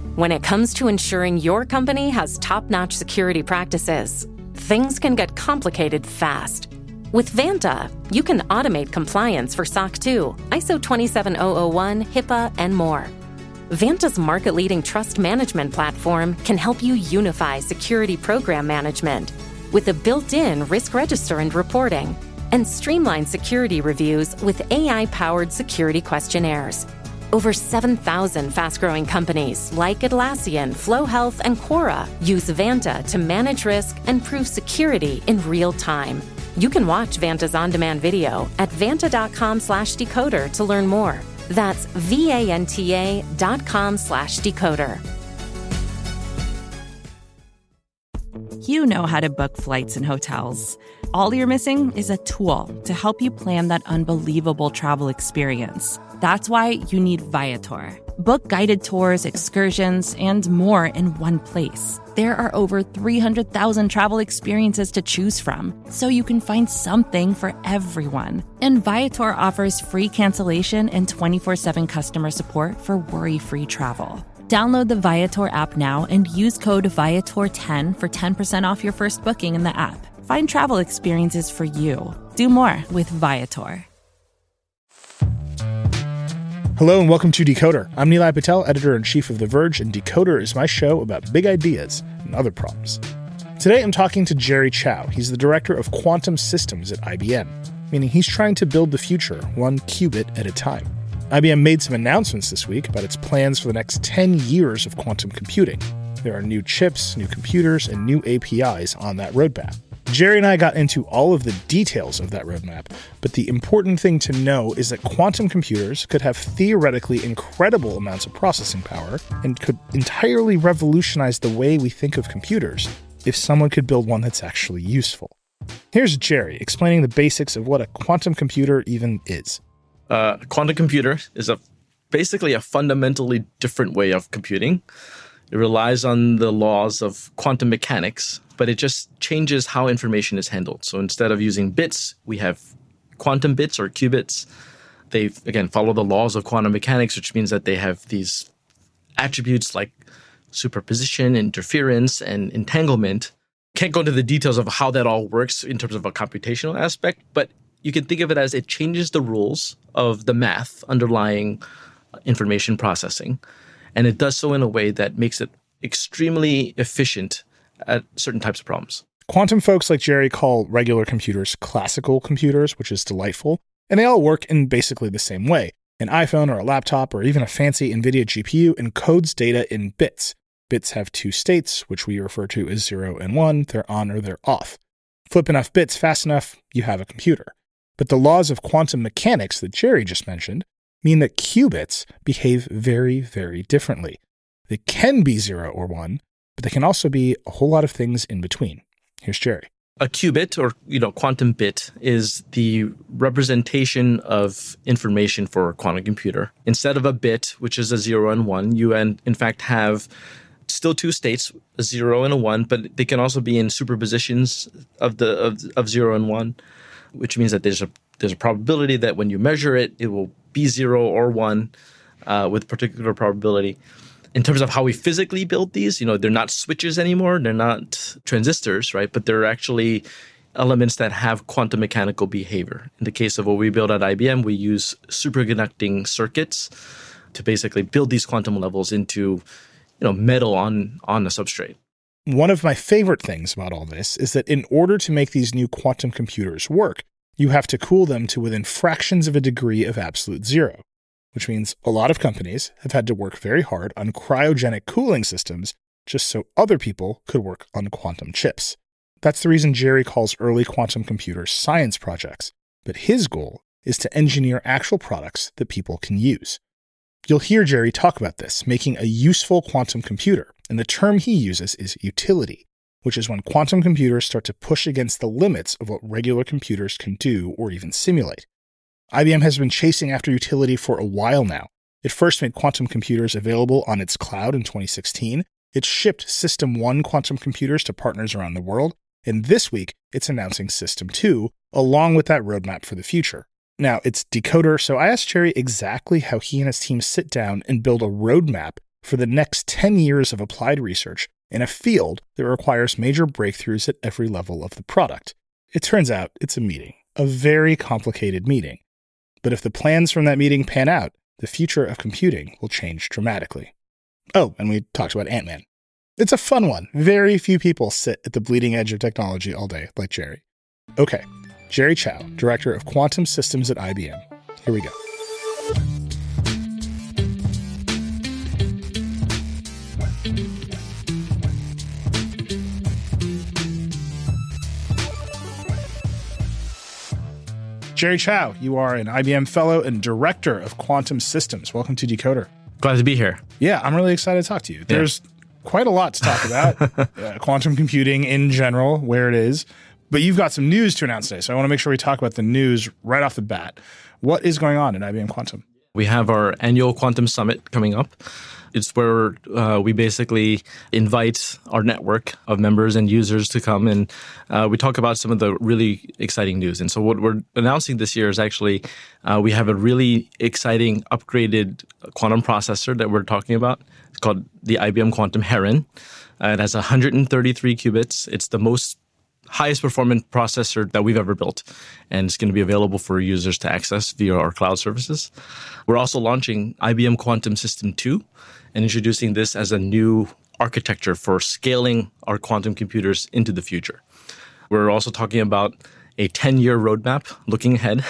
When it comes to ensuring your company has top-notch security practices, things can get complicated fast. With Vanta, you can automate compliance for SOC 2, ISO 27001, HIPAA, and more. Vanta's market-leading trust management platform can help you unify security program management with a built-in risk register and reporting, and streamline security reviews with AI-powered security questionnaires. Over 7,000 fast-growing companies like Atlassian, Flow Health, and Quora use Vanta to manage risk and prove security in real time. You can watch Vanta's on-demand video at vanta.com/decoder to learn more. That's vanta.com/decoder. You know how to book flights and hotels. All you're missing is a tool to help you plan that unbelievable travel experience. That's why you need Viator. Book guided tours, excursions, and more in one place. There are over 300,000 travel experiences to choose from, so you can find something for everyone. And Viator offers free cancellation and 24/7 customer support for worry-free travel. Download the Viator app now and use code Viator10 for 10% off your first booking in the app. Find travel experiences for you. Do more with Viator. Hello and welcome to Decoder. I'm Nilay Patel, editor-in-chief of The Verge, and Decoder is my show about big ideas and other problems. Today I'm talking to Jerry Chou. He's the director of quantum systems at IBM, meaning he's trying to build the future one qubit at a time. IBM made some announcements this week about its plans for the next 10 years of quantum computing. There are new chips, new computers, and new APIs on that roadmap. Jerry and I got into all of the details of that roadmap, but the important thing to know is that quantum computers could have theoretically incredible amounts of processing power and could entirely revolutionize the way we think of computers if someone could build one that's actually useful. Here's Jerry explaining the basics of what a quantum computer even is. A quantum computer is basically a fundamentally different way of computing. It relies on the laws of quantum mechanics, but it just changes how information is handled. So instead of using bits, we have quantum bits or qubits. They, again, follow the laws of quantum mechanics, which means that they have these attributes like superposition, interference, and entanglement. Can't go into the details of how that all works in terms of a computational aspect, but you can think of it as it changes the rules of the math underlying information processing. And it does so in a way that makes it extremely efficient at certain types of problems. Quantum folks like Jerry call regular computers classical computers, which is delightful, and they all work in basically the same way. An iPhone or a laptop or even a fancy NVIDIA GPU encodes data in bits. Bits have two states, which we refer to as 0 and 1. They're on or they're off. Flip enough bits fast enough, you have a computer. But the laws of quantum mechanics that Jerry just mentioned mean that qubits behave very, very differently. They can be 0 or 1, but they can also be a whole lot of things in between. Here's Jerry. A qubit, or quantum bit, is the representation of information for a quantum computer. Instead of a bit, which is a 0 and 1, you in fact have still two states, a 0 and a 1, but they can also be in superpositions of 0 and 1, which means that there's a probability that when you measure it, it will be 0 or 1 with particular probability. In terms of how we physically build these, they're not switches anymore. They're not transistors, right? But they're actually elements that have quantum mechanical behavior. In the case of what we build at IBM, we use superconducting circuits to basically build these quantum levels into, metal on a substrate. One of my favorite things about all this is that in order to make these new quantum computers work, you have to cool them to within fractions of a degree of absolute zero, which means a lot of companies have had to work very hard on cryogenic cooling systems just so other people could work on quantum chips. That's the reason Jerry calls early quantum computers science projects, but his goal is to engineer actual products that people can use. You'll hear Jerry talk about this, making a useful quantum computer, and the term he uses is utility, which is when quantum computers start to push against the limits of what regular computers can do or even simulate. IBM has been chasing after utility for a while now. It first made quantum computers available on its cloud in 2016. It shipped System 1 quantum computers to partners around the world, and this week it's announcing System 2, along with that roadmap for the future. Now, it's Decoder, so I asked Jerry exactly how he and his team sit down and build a roadmap for the next 10 years of applied research in a field that requires major breakthroughs at every level of the product. It turns out it's a meeting, a very complicated meeting. But if the plans from that meeting pan out, the future of computing will change dramatically. Oh, and we talked about Ant-Man. It's a fun one. Very few people sit at the bleeding edge of technology all day like Jerry. Okay, Jerry Chao, Director of Quantum Systems at IBM. Here we go. Jerry Chao, you are an IBM Fellow and Director of Quantum Systems. Welcome to Decoder. Glad to be here. Yeah, I'm really excited to talk to you. There's quite a lot to talk about. Quantum computing in general, where it is. But you've got some news to announce today, so I want to make sure we talk about the news right off the bat. What is going on in IBM Quantum? We have our annual Quantum Summit coming up. It's where we basically invite our network of members and users to come, and we talk about some of the really exciting news. And so what we're announcing this year is actually we have a really exciting upgraded quantum processor that we're talking about. It's called the IBM Quantum Heron. It has 133 qubits. It's the highest performance processor that we've ever built, and it's going to be available for users to access via our cloud services. We're also launching IBM Quantum System 2 and introducing this as a new architecture for scaling our quantum computers into the future. We're also talking about a 10-year roadmap looking ahead.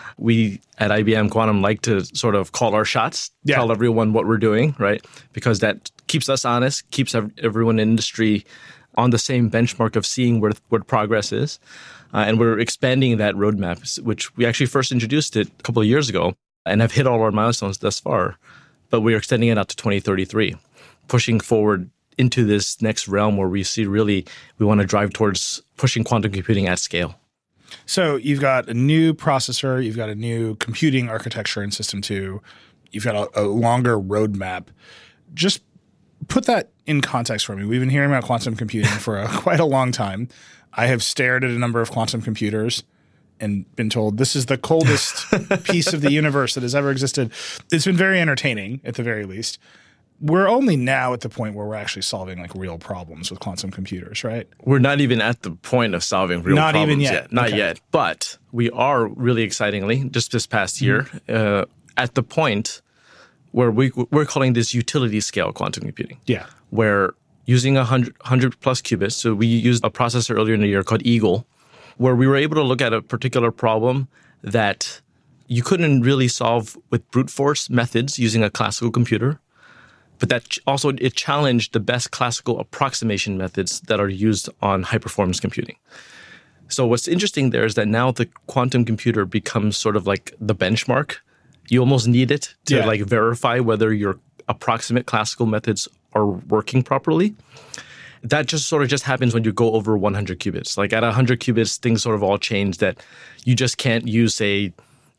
We at IBM Quantum like to sort of call our shots, tell everyone what we're doing, right? Because that keeps us honest, keeps everyone in industry on the same benchmark of seeing where progress is. And we're expanding that roadmap, which we actually first introduced it a couple of years ago and have hit all our milestones thus far. But we're extending it out to 2033, pushing forward into this next realm where we see we want to drive towards pushing quantum computing at scale. So you've got a new processor, you've got a new computing architecture in System 2, you've got a longer roadmap. Just put that in context for me. We've been hearing about quantum computing for quite a long time. I have stared at a number of quantum computers and been told this is the coldest piece of the universe that has ever existed. It's been very entertaining, at the very least. We're only now at the point where we're actually solving like real problems with quantum computers, right? We're not even at the point of solving real problems even yet. Not yet. But we are really excitingly, just this past year, at the point where we're calling this utility scale quantum computing. Yeah. Where using 100 plus qubits, so we used a processor earlier in the year called Eagle, where we were able to look at a particular problem that you couldn't really solve with brute force methods using a classical computer, but that also it challenged the best classical approximation methods that are used on high-performance computing. So what's interesting there is that now the quantum computer becomes sort of like the benchmark. You almost need it to like verify whether your approximate classical methods are working properly. That just happens when you go over 100 qubits. Like at 100 qubits, things sort of all change that you just can't use, say,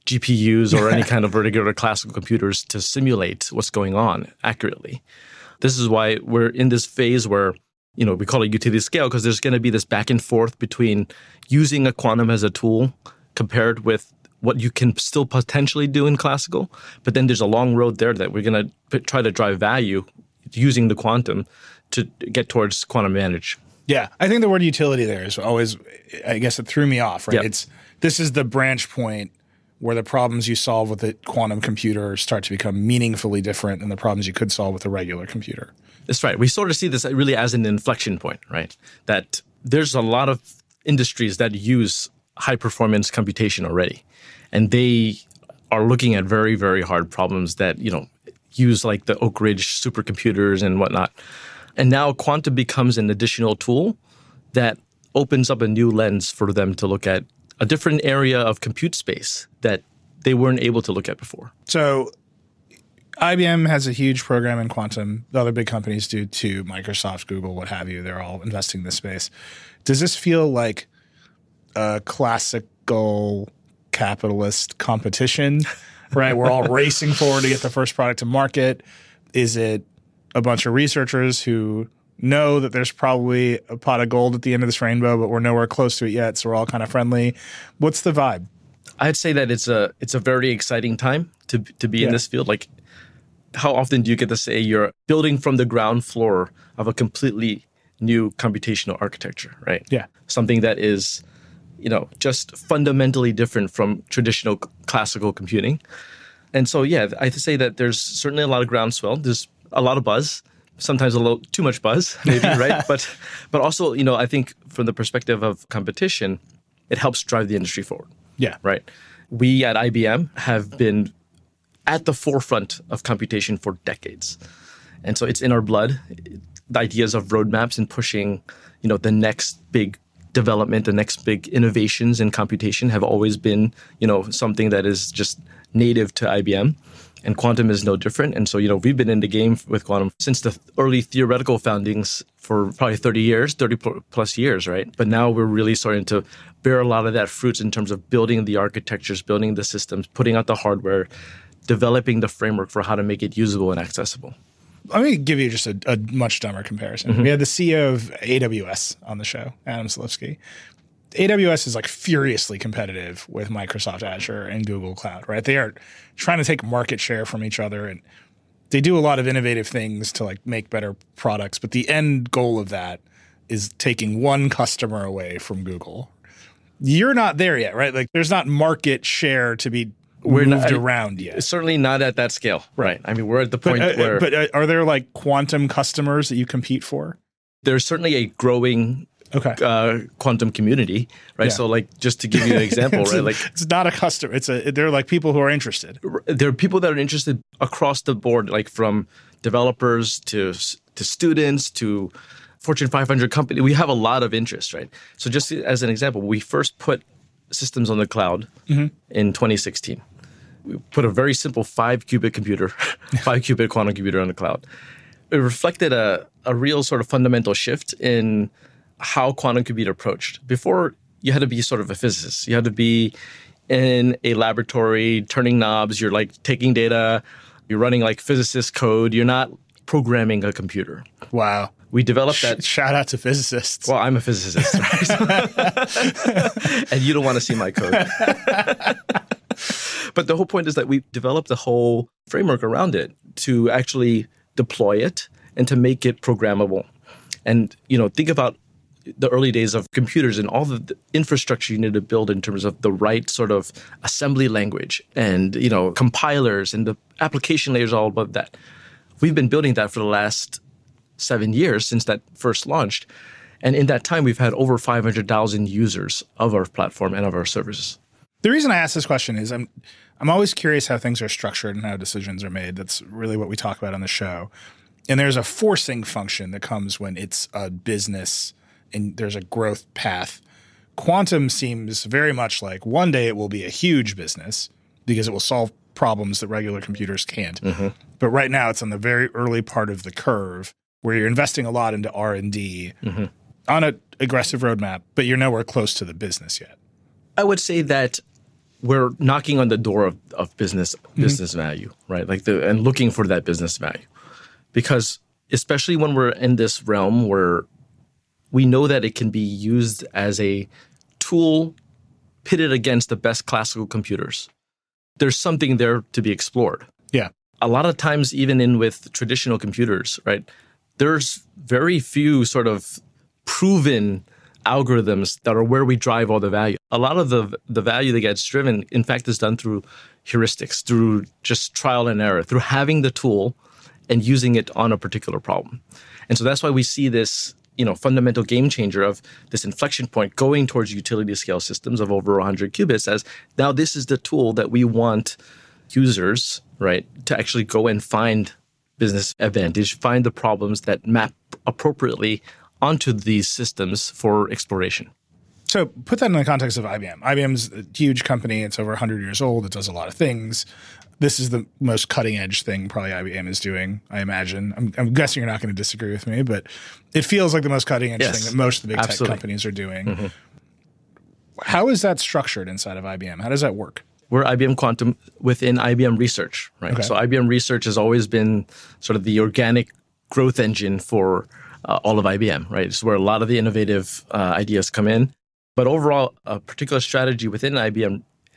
GPUs or any kind of regular classical computers to simulate what's going on accurately. This is why we're in this phase where, we call it utility scale, because there's going to be this back and forth between using a quantum as a tool compared with what you can still potentially do in classical. But then there's a long road there that we're going to try to drive value using the quantum to get towards quantum advantage. Yeah. I think the word utility there is always, I guess it threw me off, right? Yep. This is the branch point where the problems you solve with a quantum computer start to become meaningfully different than the problems you could solve with a regular computer. That's right. We sort of see this really as an inflection point, right? That there's a lot of industries that use high-performance computation already, and they are looking at very, very hard problems that, use like the Oak Ridge supercomputers and whatnot. And now quantum becomes an additional tool that opens up a new lens for them to look at a different area of compute space that they weren't able to look at before. So IBM has a huge program in quantum. The other big companies do too, Microsoft, Google, what have you. They're all investing in this space. Does this feel like a classical capitalist competition, right? We're all racing forward to get the first product to market. Is it a bunch of researchers who know that there's probably a pot of gold at the end of this rainbow, but we're nowhere close to it yet, so we're all kind of friendly? What's the vibe? I'd say that it's a very exciting time to be in this field. Like how often do you get to say you're building from the ground floor of a completely new computational architecture, right? Yeah. Something that is, just fundamentally different from traditional classical computing. And so, yeah, I have to say that there's certainly a lot of groundswell. There's a lot of buzz, sometimes a little too much buzz, maybe, right? But also, I think from the perspective of competition, it helps drive the industry forward. Yeah. Right. We at IBM have been at the forefront of computation for decades. And so it's in our blood. The ideas of roadmaps and pushing, the next big development, the next big innovations in computation have always been, something that is just native to IBM. And quantum is no different. And so, we've been in the game with quantum since the early theoretical foundings for probably 30 plus years, right? But now we're really starting to bear a lot of that fruits in terms of building the architectures, building the systems, putting out the hardware, developing the framework for how to make it usable and accessible. Let me give you just a much dumber comparison. Mm-hmm. We had the CEO of AWS on the show, Adam Selipsky. AWS is like furiously competitive with Microsoft Azure and Google Cloud, right? They are trying to take market share from each other, and they do a lot of innovative things to like make better products. But the end goal of that is taking one customer away from Google. You're not there yet, right? Like there's not market share to be moved around yet. Certainly not at that scale, right? I mean, we're at the point where... But are there like quantum customers that you compete for? There's certainly a growing quantum community, right? Yeah. So like, just to give you an example, right? Like it's not a customer. They're like people who are interested. There are people that are interested across the board, like from developers to students to Fortune 500 company. We have a lot of interest, right? So just as an example, we first put systems on the cloud in 2016. We put a very simple 5-qubit computer, 5-qubit quantum computer on the cloud. It reflected a real sort of fundamental shift in how quantum could be approached. Before, you had to be sort of a physicist. You had to be in a laboratory, turning knobs. You're like taking data. You're running like physicist code. You're not programming a computer. Wow. We developed that. Shout out to physicists. Well, I'm a physicist, right? And you don't want to see my code. But the whole point is that we developed the whole framework around it to actually deploy it and to make it programmable. And, think about the early days of computers and all the infrastructure you need to build in terms of the right sort of assembly language and, compilers and the application layers all above that. We've been building that for the last 7 years since that first launched. And in that time, we've had over 500,000 users of our platform and of our services. The reason I ask this question is I'm always curious how things are structured and how decisions are made. That's really what we talk about on the show. And there's a forcing function that comes when it's a business and there's a growth path. Quantum seems very much like one day it will be a huge business because it will solve problems that regular computers can't. Mm-hmm. But right now it's on the very early part of the curve where you're investing a lot into R&D on an aggressive roadmap, but you're nowhere close to the business yet. I would say that we're knocking on the door of business value, right? And looking for that business value. Because especially when we're in this realm where we know that it can be used as a tool pitted against the best classical computers, there's something there to be explored. Yeah. A lot of times, even with traditional computers, right, there's very few sort of proven algorithms that are where we drive all the value. A lot of the value that gets driven, in fact, is done through heuristics, through just trial and error, through having the tool and using it on a particular problem. And so that's why we see this, fundamental game changer of this inflection point going towards utility scale systems of over 100 qubits as now this is the tool that we want users, right, to actually go and find business advantage, find the problems that map appropriately onto these systems for exploration. So put that in the context of IBM. IBM's a huge company. It's over 100 years old. It does a lot of things. This is the most cutting edge thing probably IBM is doing, I imagine. I'm guessing you're not going to disagree with me, but it feels like the most cutting edge thing that most of the big tech companies are doing. Mm-hmm. How is that structured inside of IBM? How does that work? We're IBM Quantum within IBM Research, right? Okay. So IBM Research has always been sort of the organic growth engine for all of IBM, right? It's where a lot of the innovative ideas come in. But overall, a particular strategy within IBM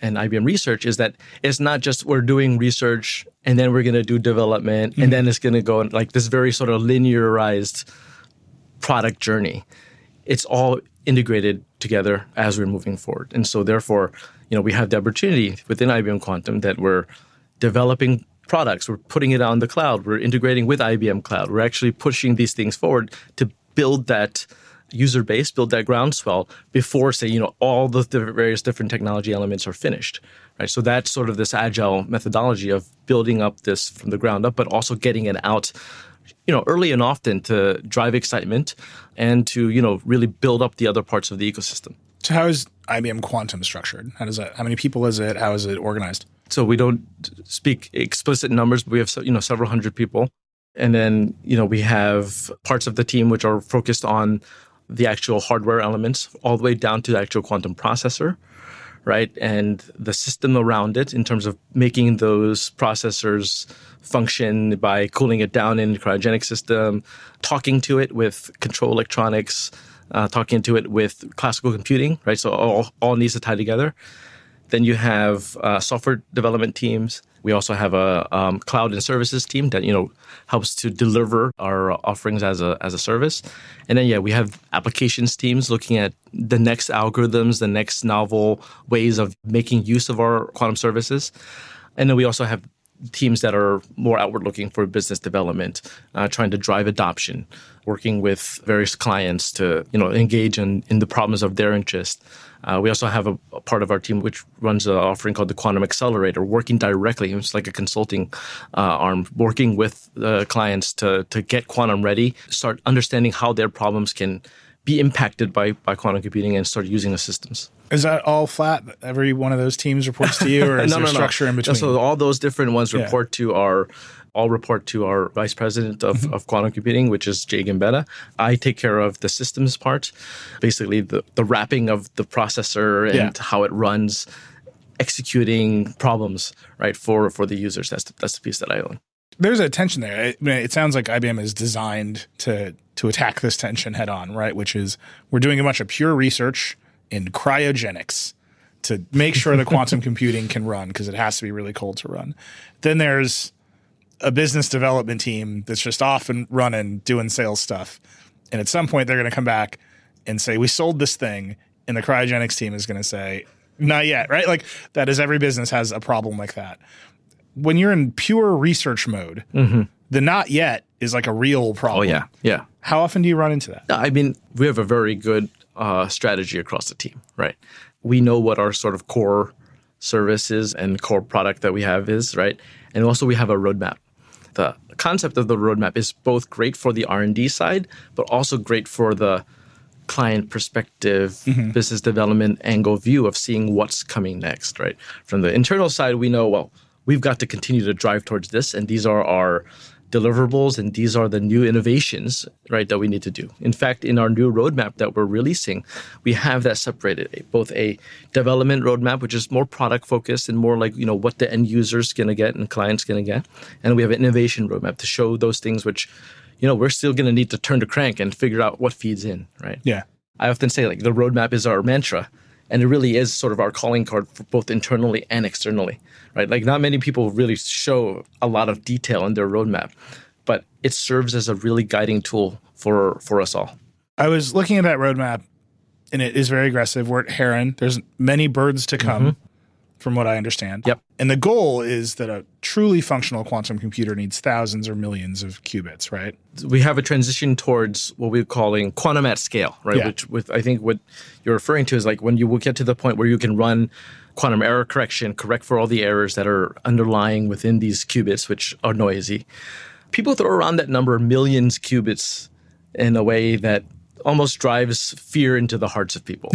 and IBM Research is that it's not just we're doing research and then we're going to do development and then it's going to go like this very sort of linearized product journey. It's all integrated together as we're moving forward. And so therefore, we have the opportunity within IBM Quantum that we're developing products, we're putting it on the cloud, we're integrating with IBM Cloud. We're actually pushing these things forward to build that user base, build that groundswell before, say, all the various different technology elements are finished, right? So that's sort of this agile methodology of building up this from the ground up, but also getting it out, early and often to drive excitement and to, really build up the other parts of the ecosystem. So how is IBM Quantum structured? How many people is it? How is it organized? So we don't speak explicit numbers, but we have, several hundred people. And then, we have parts of the team which are focused on the actual hardware elements all the way down to the actual quantum processor, right? And the system around it in terms of making those processors function by cooling it down in the cryogenic system, talking to it with control electronics, talking to it with classical computing, right? So all needs to tie together. Then you have software development teams. We also have a cloud and services team that helps to deliver our offerings as a service. And then we have applications teams looking at the next algorithms, the next novel ways of making use of our quantum services. And then we also have teams that are more outward looking for business development, trying to drive adoption, working with various clients to engage in the problems of their interest. We also have a part of our team which runs an offering called the Quantum Accelerator, working directly. It's like a consulting arm, working with clients to get quantum ready, start understanding how their problems can be impacted by quantum computing and start using the systems. Is that all flat? Every one of those teams reports to you, or is there structure in between? So all those different ones report to our vice president of quantum computing, which is Jay Gambetta. I take care of the systems part, basically the wrapping of the processor and how it runs, executing problems, right, for the users. That's the piece that I own. There's a tension there. It sounds like IBM is designed to attack this tension head on, right? Which is we're doing a bunch of pure research in cryogenics to make sure the quantum computing can run because it has to be really cold to run. Then there's a business development team that's just off and running, doing sales stuff. And at some point, they're going to come back and say, we sold this thing. And the cryogenics team is going to say, not yet, right? Like that is every business has a problem like that. When you're in pure research mode, the not yet is like a real problem. Oh, yeah. How often do you run into that? I mean, we have a very good strategy across the team, right? We know what our sort of core services and core product that we have is, right? And also we have a roadmap. The concept of the roadmap is both great for the R&D side, but also great for the client perspective, business development angle view of seeing what's coming next, right? From the internal side, we know, well, we've got to continue to drive towards this, and these are our deliverables, and these are the new innovations, right, that we need to do. In fact, in our new roadmap that we're releasing, we have that separated, both a development roadmap, which is more product focused and more like, what the end user's going to get and client's going to get. And we have an innovation roadmap to show those things which, we're still going to need to turn the crank and figure out what feeds in, right? Yeah. I often say like the roadmap is our mantra. And it really is sort of our calling card for both internally and externally, right? Like not many people really show a lot of detail in their roadmap, but it serves as a really guiding tool for us all. I was looking at that roadmap, and it is very aggressive. We're at Heron. There's many birds to come, from what I understand. Yep. And the goal is that a truly functional quantum computer needs thousands or millions of qubits, right? We have a transition towards what we're calling quantum at scale, right? Yeah. Which with I think what you're referring to is like when you will get to the point where you can run quantum error correction, correct for all the errors that are underlying within these qubits, which are noisy. People throw around that number, millions qubits, in a way that almost drives fear into the hearts of people.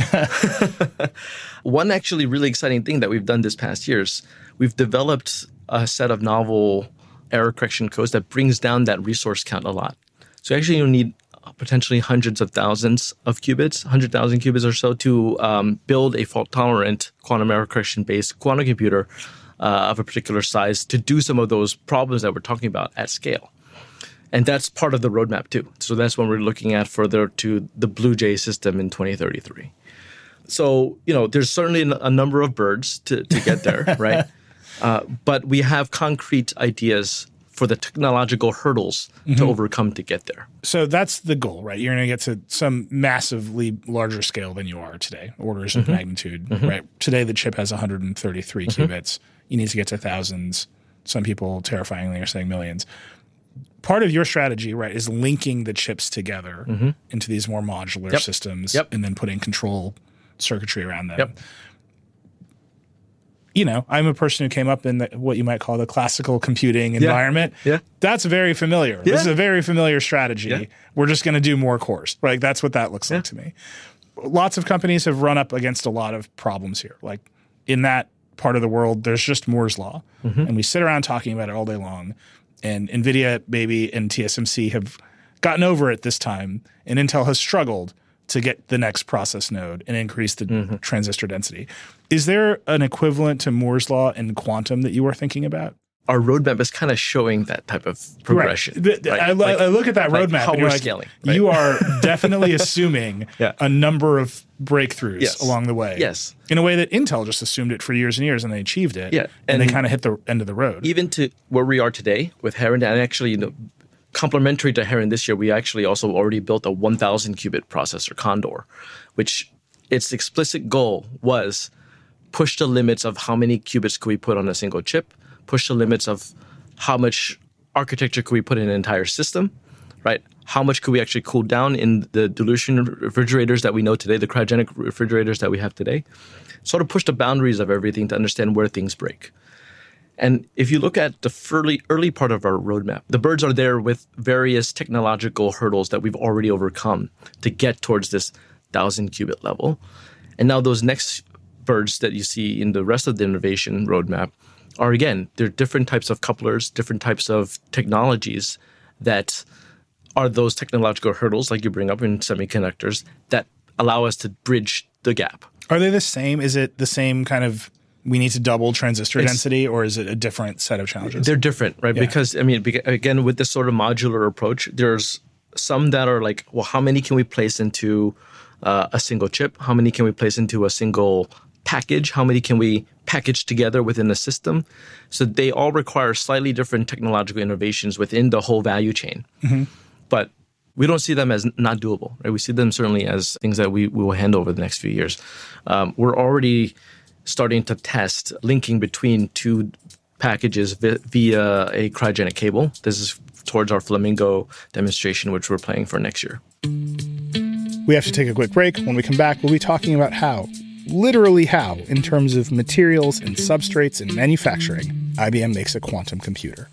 One actually really exciting thing that we've done this past year is we've developed a set of novel error correction codes that brings down that resource count a lot. So actually you need potentially hundreds of thousands of qubits, 100,000 qubits or so to build a fault-tolerant quantum error correction-based quantum computer of a particular size to do some of those problems that we're talking about at scale. And that's part of the roadmap too. So that's when we're looking at further to the Blue Jay system in 2033. So, there's certainly a number of birds to get there, right? But we have concrete ideas for the technological hurdles to overcome to get there. So that's the goal, right? You're going to get to some massively larger scale than you are today, orders of magnitude, right? Today, the chip has 133 qubits. You need to get to thousands. Some people terrifyingly are saying millions. Part of your strategy, right, is linking the chips together into these more modular systems and then putting control circuitry around them. I'm a person who came up in what you might call the classical computing environment. Yeah. That's very familiar. Yeah. This is a very familiar strategy. Yeah. We're just going to do more cores. Like, that's what that looks like to me. Lots of companies have run up against a lot of problems here. Like, in that part of the world, there's just Moore's Law. And we sit around talking about it all day long. And NVIDIA, maybe, and TSMC have gotten over it this time. And Intel has struggled to get the next process node and increase the transistor density. Is there an equivalent to Moore's Law in quantum that you are thinking about? Our roadmap is kind of showing that type of progression. Right. I look at that roadmap how and we're scaling. Right? You are definitely assuming a number of breakthroughs along the way. Yes. In a way that Intel just assumed it for years and years, and they achieved it. Yeah. And they kind of hit the end of the road. Even to where we are today with Heron, and actually, complementary to Heron this year, we actually also already built a 1,000 qubit processor, Condor, which its explicit goal was push the limits of how many qubits could we put on a single chip, push the limits of how much architecture could we put in an entire system, right? How much could we actually cool down in the dilution refrigerators that we know today, the cryogenic refrigerators that we have today, sort of push the boundaries of everything to understand where things break. And if you look at the early part of our roadmap, the birds are there with various technological hurdles that we've already overcome to get towards this 1,000 qubit level. And now those next birds that you see in the rest of the innovation roadmap are, again, they're different types of couplers, different types of technologies that are those technological hurdles, like you bring up in semiconductors, that allow us to bridge the gap. Are they the same? Is it the same kind of we need to double transistor density, or is it a different set of challenges? They're different, right? Yeah. Because, again, with this sort of modular approach, there's some that are like, well, how many can we place into a single chip? How many can we place into a single package? How many can we package together within a system? So they all require slightly different technological innovations within the whole value chain. But we don't see them as not doable, right? We see them certainly as things that we will handle over the next few years. We're already starting to test linking between two packages via a cryogenic cable. This is towards our Flamingo demonstration, which we're planning for next year. We have to take a quick break. When we come back, we'll be talking about how, literally how, in terms of materials and substrates and manufacturing, IBM makes a quantum computer.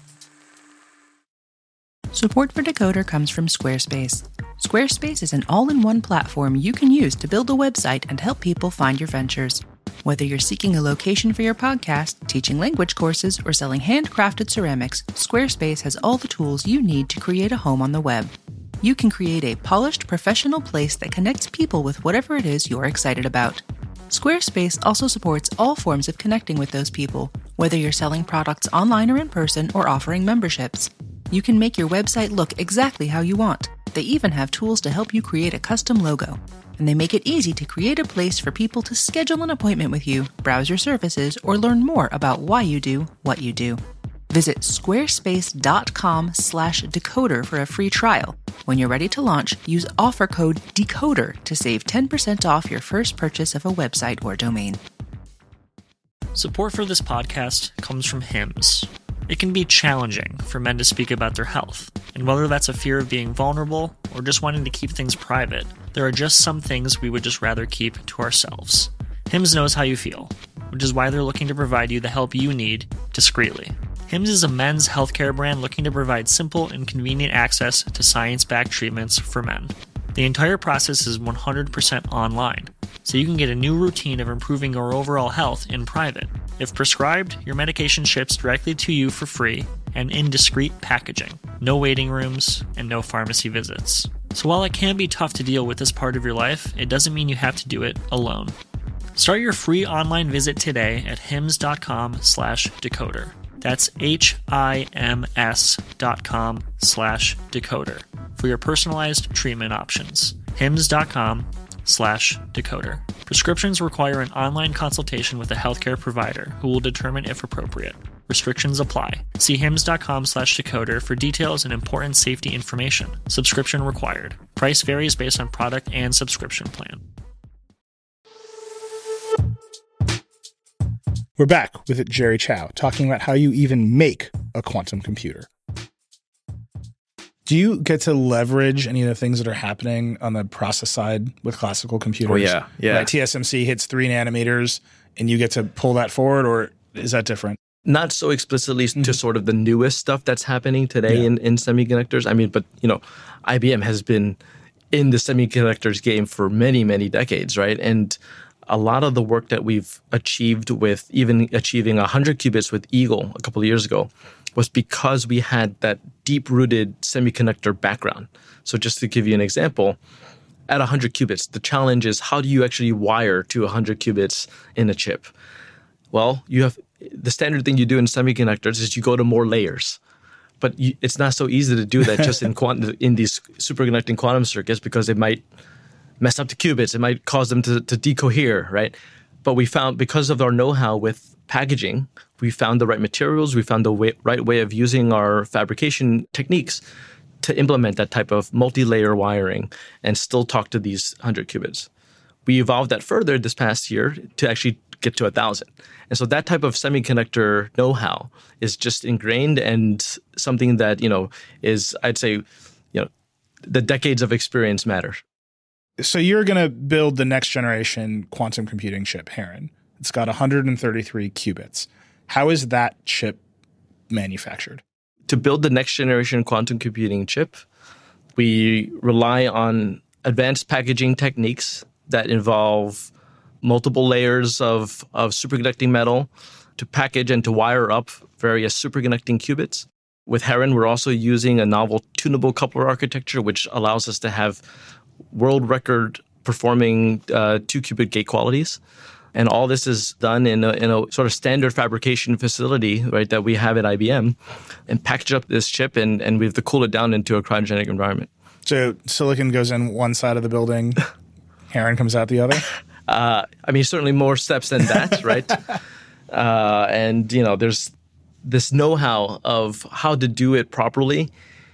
Support for Decoder comes from Squarespace. Squarespace is an all-in-one platform you can use to build a website and help people find your ventures. Whether you're seeking a location for your podcast, teaching language courses, or selling handcrafted ceramics, Squarespace has all the tools you need to create a home on the web. You can create a polished, professional place that connects people with whatever it is you're excited about. Squarespace also supports all forms of connecting with those people, whether you're selling products online or in person or offering memberships. You can make your website look exactly how you want. They even have tools to help you create a custom logo. And they make it easy to create a place for people to schedule an appointment with you, browse your services, or learn more about why you do what you do. Visit squarespace.com/decoder for a free trial. When you're ready to launch, use offer code DECODER to save 10% off your first purchase of a website or domain. Support for this podcast comes from Hims. It can be challenging for men to speak about their health, and whether that's a fear of being vulnerable or just wanting to keep things private, there are just some things we would just rather keep to ourselves. Hims knows how you feel, which is why they're looking to provide you the help you need discreetly. Hims is a men's healthcare brand looking to provide simple and convenient access to science-backed treatments for men. The entire process is 100% online, so you can get a new routine of improving your overall health in private. If prescribed, your medication ships directly to you for free and in discreet packaging. No waiting rooms and no pharmacy visits. So while it can be tough to deal with this part of your life, it doesn't mean you have to do it alone. Start your free online visit today at hims.com/decoder. That's HIMS.com/decoder for your personalized treatment options. hims.com/decoder. hims.com/decoder. Prescriptions require an online consultation with a healthcare provider who will determine if appropriate. Restrictions apply. See hims.com/decoder for details and important safety information. Subscription required. Price varies based on product and subscription plan. We're back with Jerry Chou talking about how you even make a quantum computer. Do you get to leverage any of the things that are happening on the process side with classical computers? Oh, yeah. Yeah. Like TSMC hits 3 nanometers and you get to pull that forward, or is that different? Not so explicitly to sort of the newest stuff that's happening today in semiconductors. I mean, but, IBM has been in the semiconductors game for many, many decades, right? And a lot of the work that we've achieved with even achieving 100 qubits with Eagle a couple of years ago was because we had that deep-rooted semiconductor background. So just to give you an example, at 100 qubits, the challenge is how do you actually wire to 100 qubits in a chip? Well, you have the standard thing you do in semiconductors is you go to more layers. But it's not so easy to do that just in these superconducting quantum circuits because it might mess up the qubits. It might cause them to decohere, right? But we found, because of our know-how with packaging, we found the right materials. We found the right way of using our fabrication techniques to implement that type of multi-layer wiring and still talk to these 100 qubits. We evolved that further this past year to actually get to 1,000. And so that type of semiconductor know-how is just ingrained and something that, is, I'd say, the decades of experience matter. So you're going to build the next generation quantum computing chip, Heron. It's got 133 qubits. How is that chip manufactured? To build the next generation quantum computing chip, we rely on advanced packaging techniques that involve multiple layers of superconducting metal to package and to wire up various superconducting qubits. With Heron, we're also using a novel tunable coupler architecture, which allows us to have world record performing 2-qubit gate qualities. And all this is done in a sort of standard fabrication facility, right, that we have at IBM, and package up this chip and we have to cool it down into a cryogenic environment. So silicon goes in one side of the building, Heron comes out the other? Certainly more steps than that, right? And there's this know-how of how to do it properly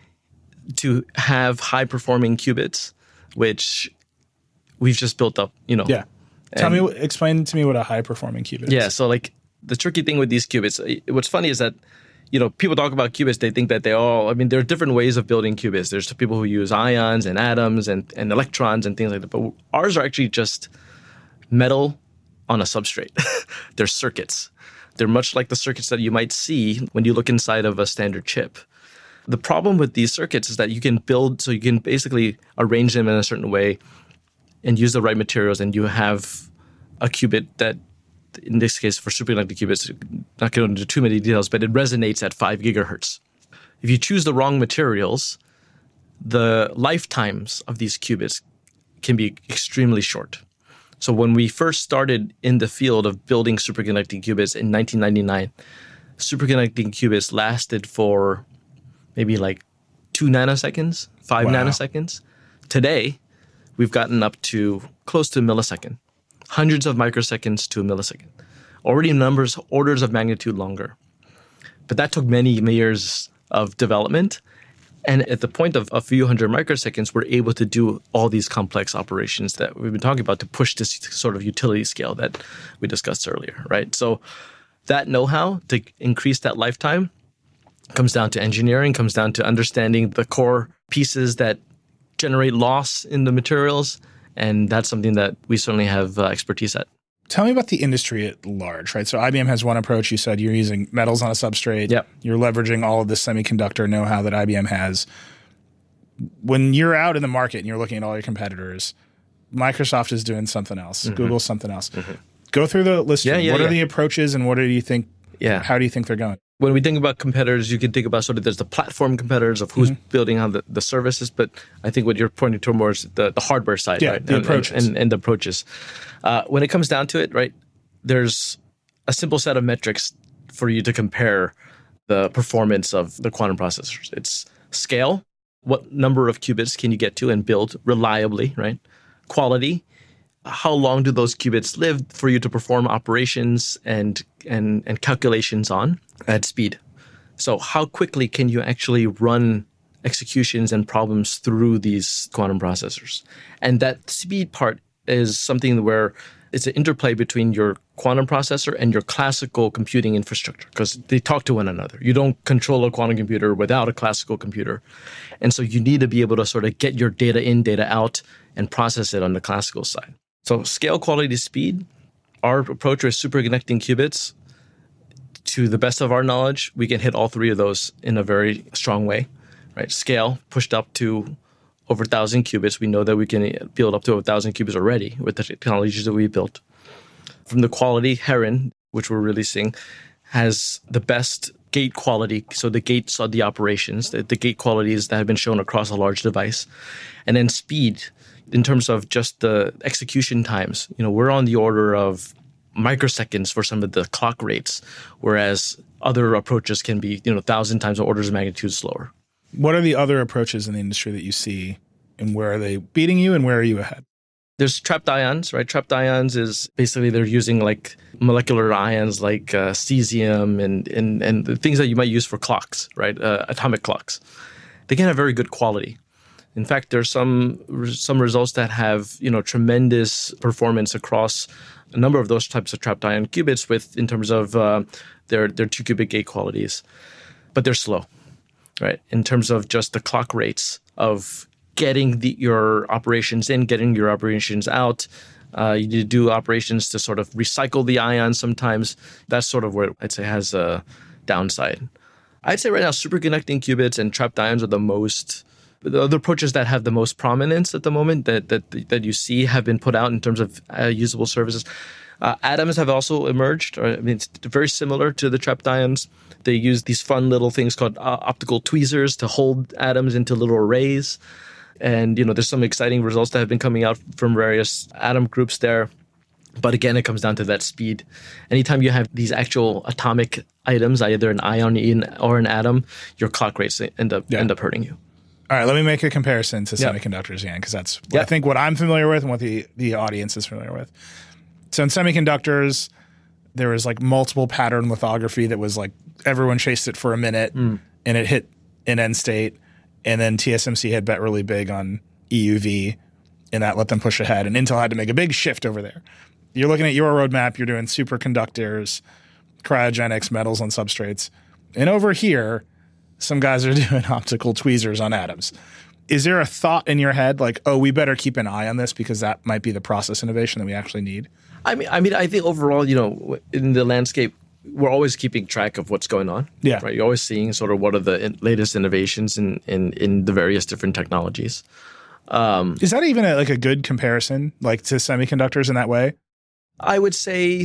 to have high-performing qubits, which we've just built up, Yeah. Explain to me what a high-performing qubit is. Yeah, so like the tricky thing with these qubits, what's funny is that, people talk about qubits, they think that there are different ways of building qubits. There's people who use ions and atoms and electrons and things like that. But ours are actually just metal on a substrate. They're circuits. They're much like the circuits that you might see when you look inside of a standard chip. The problem with these circuits is that you can basically arrange them in a certain way and use the right materials, and you have a qubit that, in this case, for superconducting qubits, not going into too many details, but it resonates at 5 gigahertz. If you choose the wrong materials, the lifetimes of these qubits can be extremely short. So when we first started in the field of building superconducting qubits in 1999, superconducting qubits lasted for maybe like 2 nanoseconds, 5 nanoseconds. Today, we've gotten up to close to a millisecond, hundreds of microseconds to a millisecond. Already orders of magnitude longer. But that took many years of development. And at the point of a few hundred microseconds, we're able to do all these complex operations that we've been talking about to push this sort of utility scale that we discussed earlier, right? So that know-how to increase that lifetime comes down to engineering, comes down to understanding the core pieces that generate loss in the materials. And that's something that we certainly have expertise at. Tell me about the industry at large, right? So IBM has one approach. You said you're using metals on a substrate. Yep. You're leveraging all of this semiconductor know-how that IBM has. When you're out in the market and you're looking at all your competitors, Microsoft is doing something else. Mm-hmm. Google's something else. Mm-hmm. Go through the list. What are the approaches and what do you think? Yeah. How do you think they're going? When we think about competitors, you can think about sort of there's the platform competitors of who's building on the services, but I think what you're pointing to more is the hardware side, right? The approaches. And the approaches. When it comes down to it, right, there's a simple set of metrics for you to compare the performance of the quantum processors. It's scale, what number of qubits can you get to and build reliably, right? Quality, how long do those qubits live for you to perform operations and calculations on at speed? So how quickly can you actually run executions and problems through these quantum processors? And that speed part is something where it's an interplay between your quantum processor and your classical computing infrastructure, because they talk to one another. You don't control a quantum computer without a classical computer. And so you need to be able to sort of get your data in, data out, and process it on the classical side. So scale, quality, speed, our approach is superconducting qubits. To the best of our knowledge, we can hit all three of those in a very strong way. Right? Scale, pushed up to over 1,000 qubits. We know that we can build up to 1,000 qubits already with the technologies that we built. From the quality, Heron, which we're releasing, has the best gate quality. So the gates are the operations, the gate qualities that have been shown across a large device. And then speed, in terms of just the execution times, we're on the order of microseconds for some of the clock rates, whereas other approaches can be 1,000 times the orders of magnitude slower. What are the other approaches in the industry that you see, and where are they beating you and where are you ahead? There's trapped ions, right? Trapped ions is basically they're using like molecular ions like cesium and the things that you might use for clocks, right? Atomic clocks. They can have very good quality. In fact, there's some results that have tremendous performance across a number of those types of trapped ion qubits in terms of their 2-qubit gate qualities, but they're slow. Right, in terms of just the clock rates of getting your operations in, getting your operations out. You need to do operations to sort of recycle the ions sometimes. That's sort of where I'd say has a downside. I'd say right now superconducting qubits and trapped ions are the approaches that have the most prominence at the moment that you see have been put out in terms of usable services. Atoms have also emerged. It's very similar to the trapped ions. They use these fun little things called optical tweezers to hold atoms into little arrays. And, there's some exciting results that have been coming out from various atom groups there. But again, it comes down to that speed. Anytime you have these actual atomic items, either an ion or an atom, your clock rates end up hurting you. All right, let me make a comparison to semiconductors again, because that's I think what I'm familiar with and what the audience is familiar with. So in semiconductors, there was like multiple pattern lithography that was like everyone chased it for a minute and it hit an end state. And then TSMC had bet really big on EUV and that let them push ahead. And Intel had to make a big shift over there. You're looking at your roadmap, you're doing superconductors, cryogenics, metals on substrates. And over here, some guys are doing optical tweezers on atoms. Is there a thought in your head like, oh, we better keep an eye on this because that might be the process innovation that we actually need? I mean, I think overall, in the landscape, we're always keeping track of what's going on. Yeah. Right. You're always seeing sort of what are the latest innovations in the various different technologies. Is that even a good comparison, like to semiconductors in that way? I would say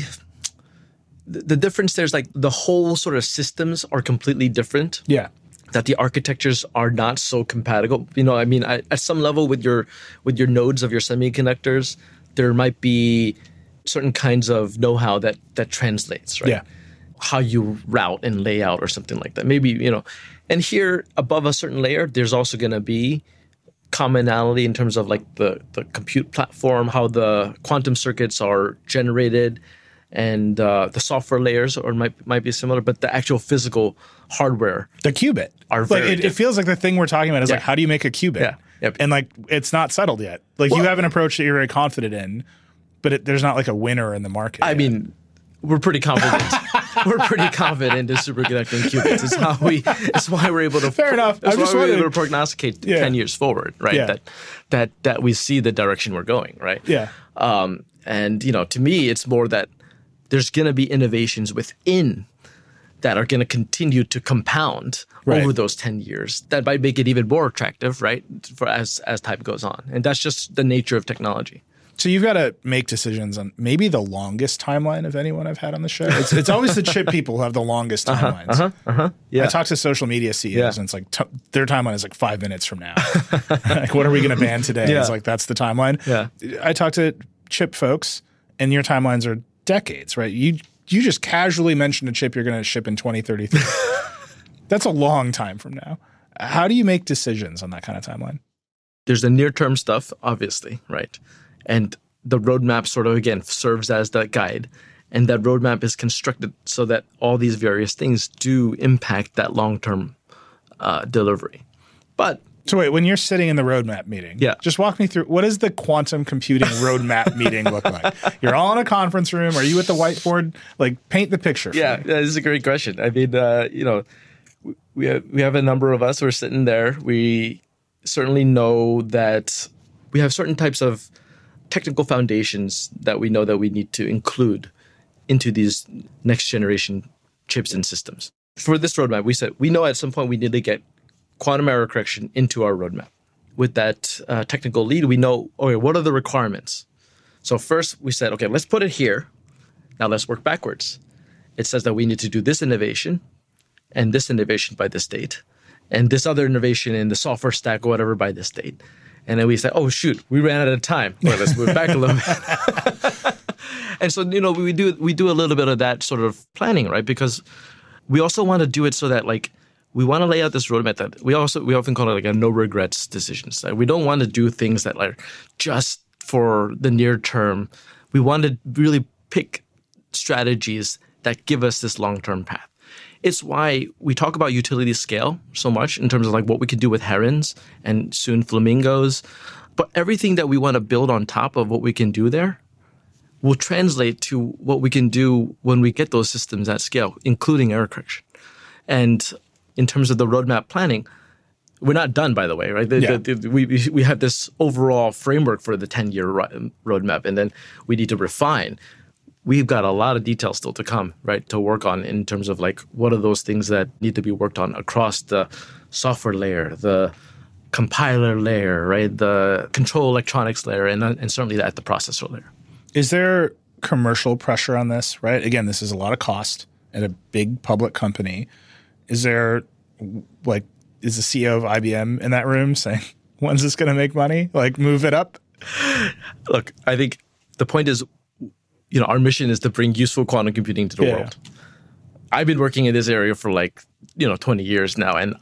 the difference there's like the whole sort of systems are completely different. Yeah. That the architectures are not so compatible. At some level with your nodes of your semiconductors, there might be certain kinds of know-how that translates, right? Yeah. How you route and lay out or something like that. Maybe, and here above a certain layer, there's also going to be commonality in terms of like the compute platform, how the quantum circuits are generated, and the software layers might be similar, but the actual physical hardware, the qubit, are very it feels like the thing we're talking about is like, how do you make a qubit? Yeah. Yep. And like it's not settled yet. Like you have an approach that you're very confident in, but there's not like a winner in the market. I mean, we're pretty confident. We're pretty confident in superconducting qubits. It's why we're able to. Fair enough. That's why we're able to prognosticate 10 years forward, right? Yeah. That we see the direction we're going, right? Yeah. And to me, it's more that there's going to be innovations within that are going to continue to compound over those 10 years. That might make it even more attractive, right? For as time goes on, and that's just the nature of technology. So you've got to make decisions on maybe the longest timeline of anyone I've had on the show. It's always the chip people who have the longest timelines. Yeah. I talk to social media CEOs and it's like their timeline is like 5 minutes from now. Like, what are we going to ban today? It's like, that's the timeline. Yeah. I talk to chip folks and your timelines are decades, right? You just casually mentioned a chip you're going to ship in 2033. That's a long time from now. How do you make decisions on that kind of timeline? There's the near-term stuff, obviously, right? And the roadmap sort of, again, serves as that guide. And that roadmap is constructed so that all these various things do impact that long-term delivery. But so wait, when you're sitting in the roadmap meeting, just walk me through, what does the quantum computing roadmap meeting look like? You're all in a conference room. Are you at the whiteboard? Like, paint the picture for me. This is a great question. I mean, we have a number of us who are sitting there. We certainly know that we have certain types of technical foundations that we know that we need to include into these next generation chips and systems. For this roadmap, we said we know at some point we need to get quantum error correction into our roadmap. With that technical lead, we know, okay, what are the requirements? So first we said, okay, let's put it here. Now let's work backwards. It says that we need to do this innovation and this innovation by this date, and this other innovation in the software stack or whatever by this date. And then we say, oh, shoot, we ran out of time. Well, let's move back a little bit. And so, we do a little bit of that sort of planning, right? Because we also want to do it so that, like, we want to lay out this roadmap that we often call it like a no regrets decisions. Like, we don't want to do things that are just for the near term. We want to really pick strategies that give us this long-term path. It's why we talk about utility scale so much in terms of like what we can do with herons and soon flamingos. But everything that we want to build on top of what we can do there will translate to what we can do when we get those systems at scale, including error correction. And in terms of the roadmap planning, we're not done, by the way, right? We have this overall framework for the 10-year roadmap, and then we need to refine. We've got a lot of details still to come, right, to work on in terms of like what are those things that need to be worked on across the software layer, the compiler layer, right, the control electronics layer, and certainly at the processor layer. Is there commercial pressure on this, right? Again, this is a lot of cost at a big public company. Is there, like, is the CEO of IBM in that room saying, when's this going to make money? Like, move it up? Look, I think the point is, our mission is to bring useful quantum computing to the world. I've been working in this area for 20 years now, and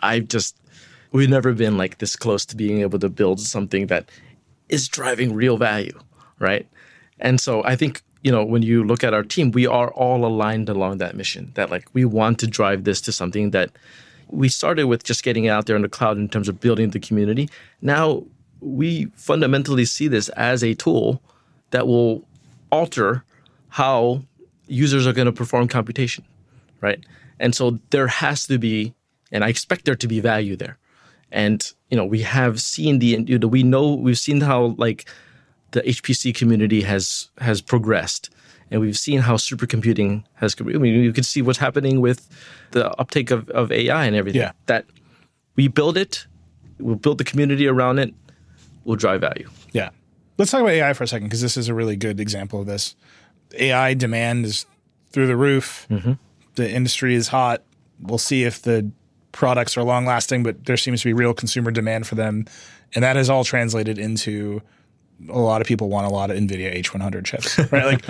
we've never been like this close to being able to build something that is driving real value, right? And so I think, when you look at our team, we are all aligned along that mission, that like we want to drive this to something that we started with just getting out there in the cloud in terms of building the community. Now we fundamentally see this as a tool that will alter how users are going to perform computation, right? And so there has to be, and I expect there to be value there. And, we have seen we've seen how like the HPC community has progressed, and we've seen how supercomputing has, you can see what's happening with the uptake of AI and everything. Yeah. That we build it, we'll build the community around it, we'll drive value. Yeah. Let's talk about AI for a second, because this is a really good example of this. AI demand is through the roof. Mm-hmm. The industry is hot. We'll see if the products are long lasting, but there seems to be real consumer demand for them. And that has all translated into a lot of people want a lot of NVIDIA H100 chips, right? Like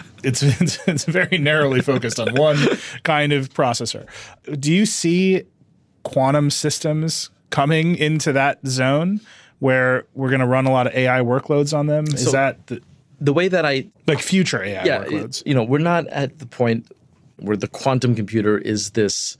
it's very narrowly focused on one kind of processor. Do you see quantum systems coming into that zone where we're going to run a lot of AI workloads on them? Is that the way that like future AI workloads? We're not at the point where the quantum computer is this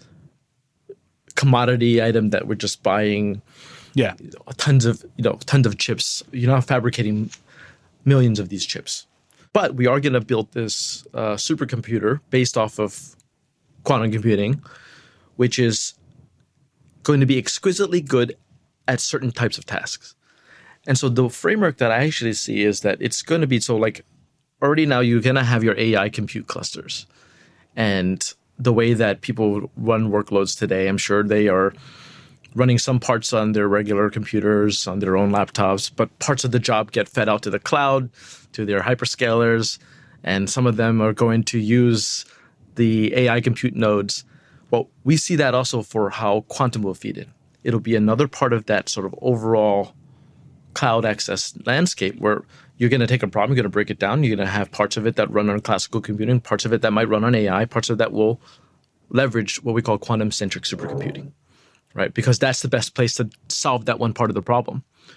commodity item that we're just buying. Yeah, tons of chips. You're not fabricating millions of these chips, but we are going to build this supercomputer based off of quantum computing, which is going to be exquisitely good at certain types of tasks. And so the framework that I actually see is that it's going to be already now you're going to have your AI compute clusters, and the way that people run workloads today, I'm sure they are running some parts on their regular computers, on their own laptops, but parts of the job get fed out to the cloud, to their hyperscalers, and some of them are going to use the AI compute nodes. Well, we see that also for how quantum will feed in. It'll be another part of that sort of overall cloud access landscape where you're going to take a problem, you're going to break it down, you're going to have parts of it that run on classical computing, parts of it that might run on AI, parts of that will leverage what we call quantum-centric supercomputing. Right, because that's the best place to solve that one part of the problem.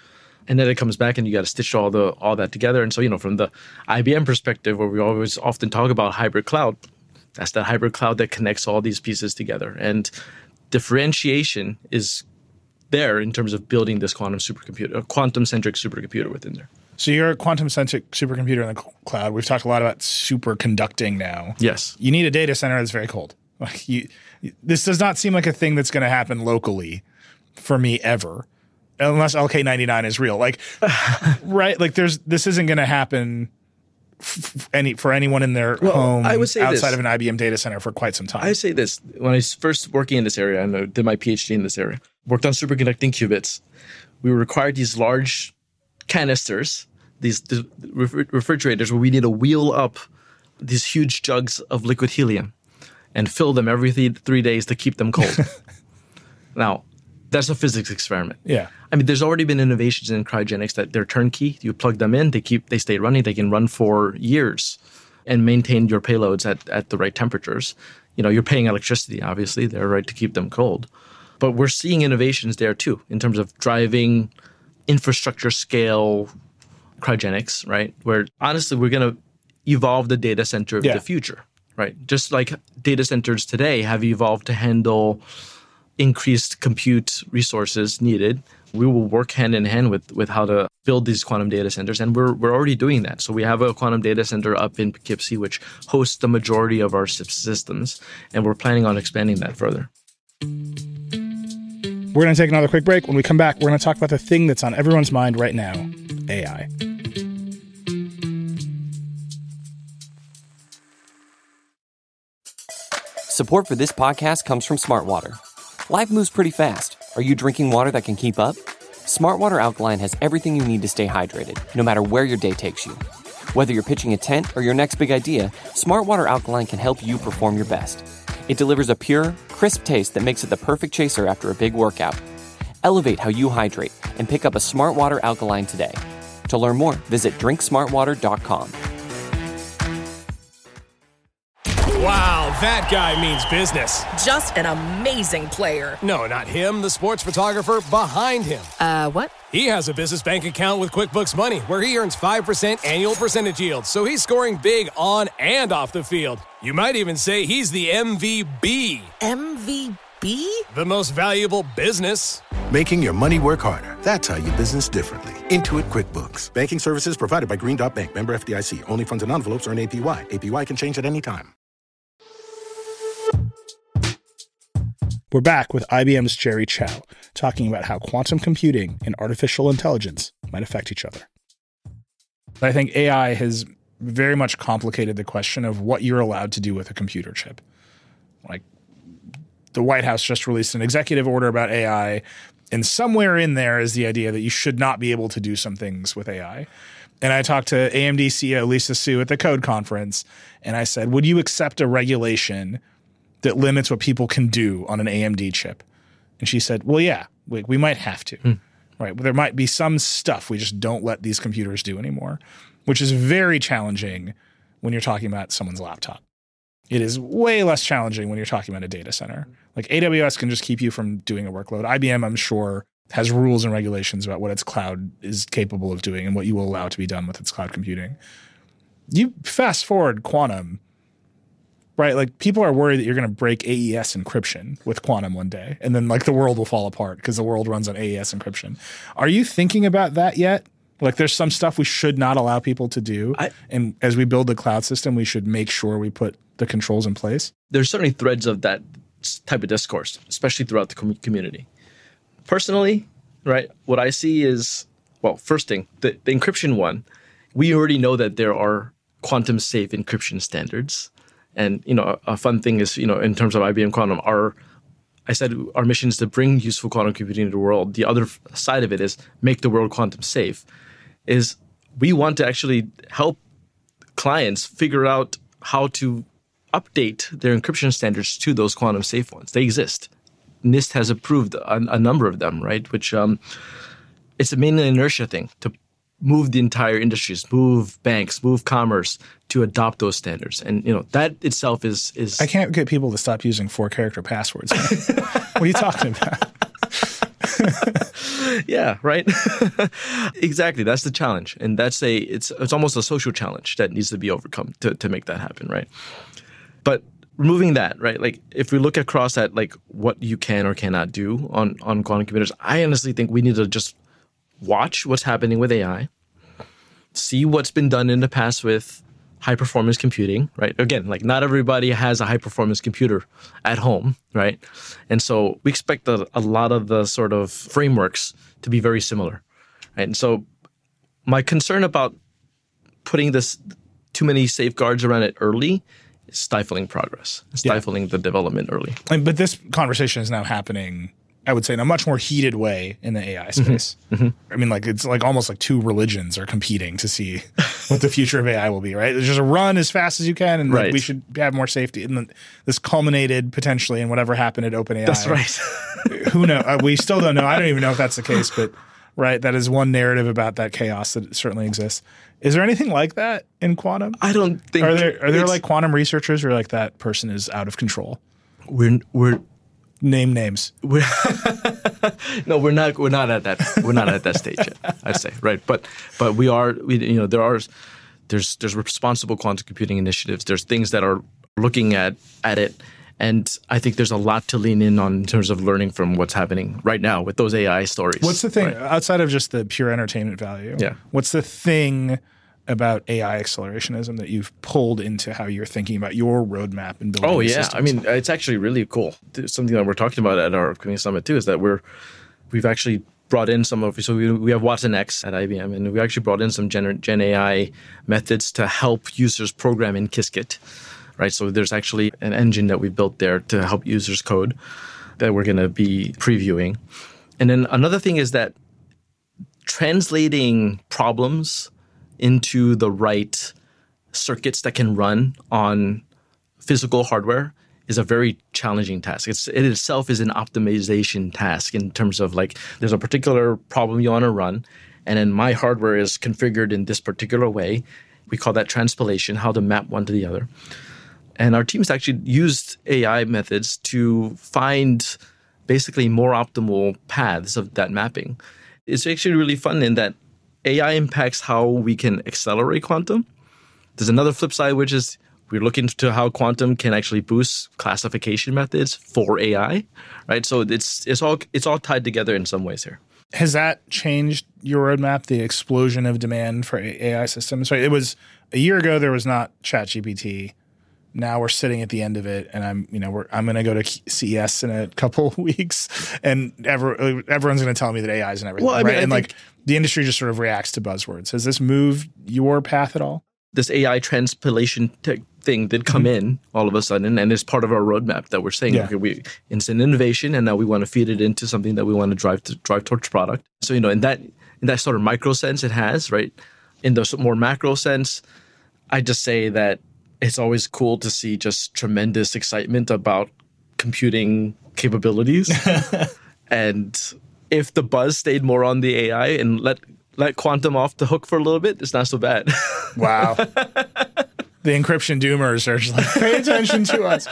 And then it comes back and you got to stitch all that together. And so, from the IBM perspective, where we always often talk about hybrid cloud, that's that hybrid cloud that connects all these pieces together. And differentiation is there in terms of building this quantum-centric supercomputer within there. So you're a quantum-centric supercomputer in the cloud. We've talked a lot about superconducting now. Yes. You need a data center that's very cold. Like this does not seem like a thing that's going to happen locally for me ever. Unless LK99 is real, right? Like this isn't going to happen for anyone in their home outside of an IBM data center for quite some time. I would say this: when I was first working in this area, and I did my PhD in this area, worked on superconducting qubits. We required these large canisters, these refrigerators, where we need to wheel up these huge jugs of liquid helium and fill them every 3 days to keep them cold. Now, that's a physics experiment. Yeah. I mean, there's already been innovations in cryogenics that they're turnkey. You plug them in, they stay running. They can run for years and maintain your payloads at the right temperatures. You're paying electricity, obviously. They're right to keep them cold. But we're seeing innovations there too in terms of driving infrastructure scale cryogenics, right? Where honestly, we're going to evolve the data center of the future, right? Just like data centers today have evolved to handle increased compute resources needed. We will work hand in hand with how to build these quantum data centers, and we're already doing that. So we have a quantum data center up in Poughkeepsie, which hosts the majority of our systems, and we're planning on expanding that further. We're going to take another quick break. When we come back, we're going to talk about the thing that's on everyone's mind right now, AI. Support for this podcast comes from Smartwater. Life moves pretty fast. Are you drinking water that can keep up? Smartwater Alkaline has everything you need to stay hydrated, no matter where your day takes you. Whether you're pitching a tent or your next big idea, Smartwater Alkaline can help you perform your best. It delivers a pure, crisp taste that makes it the perfect chaser after a big workout. Elevate how you hydrate and pick up a Smartwater Alkaline today. To learn more, visit drinksmartwater.com. Wow, that guy means business. Just an amazing player. No, not him, the sports photographer behind him. What? He has a business bank account with QuickBooks Money where he earns 5% annual percentage yield, so he's scoring big on and off the field. You might even say he's the MVB. MVB? The most valuable business. Making your money work harder. That's how you business differently. Intuit QuickBooks. Banking services provided by Green Dot Bank. Member FDIC. Only funds and envelopes earn APY. APY can change at any time. We're back with IBM's Jerry Chao, talking about how quantum computing and artificial intelligence might affect each other. I think AI has very much complicated the question of what you're allowed to do with a computer chip. Like, the White House just released an executive order about AI, and somewhere in there is the idea that you should not be able to do some things with AI. And I talked to AMD CEO Lisa Su at the Code Conference, and I said, would you accept a regulation that limits what people can do on an AMD chip? And she said, well, yeah, we might have to. Right? There might be some stuff we just don't let these computers do anymore, which is very challenging when you're talking about someone's laptop. It is way less challenging when you're talking about a data center. Like AWS can just keep you from doing a workload. IBM, I'm sure, has rules and regulations about what its cloud is capable of doing and what you will allow to be done with its cloud computing. You fast forward quantum, right? Like people are worried that you're going to break AES encryption with quantum one day, and then like the world will fall apart because the world runs on AES encryption. Are you thinking about that yet? Like there's some stuff we should not allow people to do. And as we build the cloud system, we should make sure we put the controls in place. There's certainly threads of that type of discourse, especially throughout the community. Personally, right, what I see is, well, first thing, the encryption one, we already know that there are quantum safe encryption standards. And, a fun thing is, in terms of IBM Quantum, our mission is to bring useful quantum computing to the world. The other side of it is make the world quantum safe. Is we want to actually help clients figure out how to update their encryption standards to those quantum safe ones. They exist. NIST has approved a number of them, right? Which it's mainly an inertia thing to move the entire industries, move banks, move commerce to adopt those standards. And, that itself is I can't get people to stop using 4-character passwords. What are you talking about? Yeah, right. Exactly. That's the challenge. And it's almost a social challenge that needs to be overcome to make that happen, right? But removing that, right? Like if we look across at like what you can or cannot do on quantum computers, I honestly think we need to just watch what's happening with AI, see what's been done in the past with high performance computing, right? Again, like not everybody has a high performance computer at home, right? And so we expect a lot of the sort of frameworks to be very similar, right? And so my concern about putting too many safeguards around it early is stifling progress, stifling the development early. But this conversation is now happening, I would say, in a much more heated way in the AI space. I mean, like it's like almost like two religions are competing to see what the future of AI will be, right? There's just a run as fast as you can, and like, we should have more safety. And then this culminated potentially in whatever happened at OpenAI. That's right. Who knows? We still don't know. I don't even know if that's the case, but right, that is one narrative about that chaos that certainly exists. Is there anything like that in quantum? I don't think. Are there like quantum researchers where like that person is out of control? We're name names. No, we're not at that. We're not at that stage yet, I'd say, right? But we are. There's responsible quantum computing initiatives. There's things that are looking at it, and I think there's a lot to lean in on in terms of learning from what's happening right now with those AI stories. What's the thing outside of just the pure entertainment value? Yeah. What's the thing about AI accelerationism that you've pulled into how you're thinking about your roadmap and building systems? I mean, it's actually really cool. Something that we're talking about at our upcoming summit too is that we've actually brought in we have Watson X at IBM, and we actually brought in some Gen AI methods to help users program in Qiskit, right? So there's actually an engine that we built there to help users code that we're going to be previewing. And then another thing is that translating problems into the right circuits that can run on physical hardware is a very challenging task. It itself is an optimization task in terms of like there's a particular problem you want to run, and then my hardware is configured in this particular way. We call that transpilation, how to map one to the other. And our teams actually used AI methods to find basically more optimal paths of that mapping. It's actually really fun in that AI impacts how we can accelerate quantum. There's another flip side, which is we're looking to how quantum can actually boost classification methods for AI, right? So it's all tied together in some ways here. Has that changed your roadmap, the explosion of demand for AI systems? Right, it was a year ago there was not ChatGPT. Now we're sitting at the end of it, and I'm going to go to CES in a couple of weeks, and everyone's going to tell me that AI is and everything. Well, I mean, right? And like the industry just sort of reacts to buzzwords. Has this moved your path at all? This AI transpilation thing did come in all of a sudden, and it's part of our roadmap that we're saying, okay, it's an innovation, and now we want to feed it into something that we want to drive towards product. So in that sort of micro sense, it has, right. In the more macro sense, I just say that it's always cool to see just tremendous excitement about computing capabilities. And if the buzz stayed more on the AI and let quantum off the hook for a little bit, it's not so bad. Wow. The encryption doomers are just like, pay attention to us.